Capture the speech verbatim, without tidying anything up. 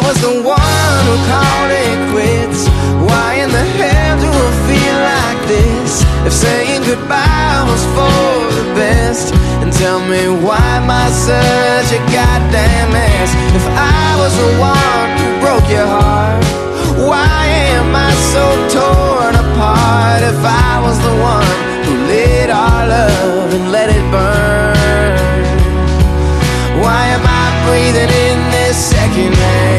was the one who called it quits, why in the hell do I feel like this? If saying goodbye was for the best, and tell me why am I such a goddamn mess? If I was the one who broke your heart, why am I so torn apart? If I was the one who lit our love and let it burn, why am I breathing in this second hand?